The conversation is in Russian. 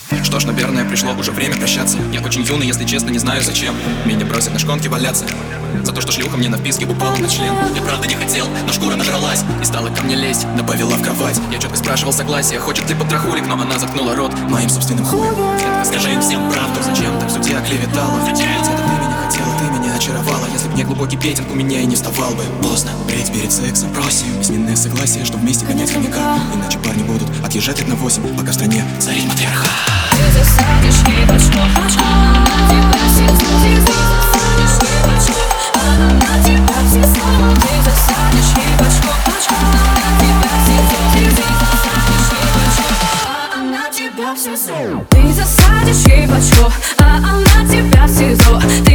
Что ж, наверное, пришло уже время прощаться. Я очень юный, если честно, не знаю зачем. Меня бросят на шконке валяться за то, что шлюха мне на вписке упала на член. Я правда не хотел, но шкура нажралась и стала ко мне лезть, добавила в кровать. Я четко спрашивал согласия, хочет ли потрохулик, но она заткнула рот моим собственным хуем. Скажи им всем правду, зачем так в суде оклеветала? Где-то ты меня хотела, ты меня очаровала. Если б не глубокий петинг, у меня и не вставал бы. Поздно, впредь перед сексом просим письменное согласие, что вместе конец хомяка. Иначе парни будут отъезжать лет на 8, пока в стране царит матриархат. Ты засадишь ей в очко, она тебя всегда она на тебя всегда. Ты засадишь ей в очко, она тебя всегда. Ты засадишь ей в очко, а она тебя в СИЗО.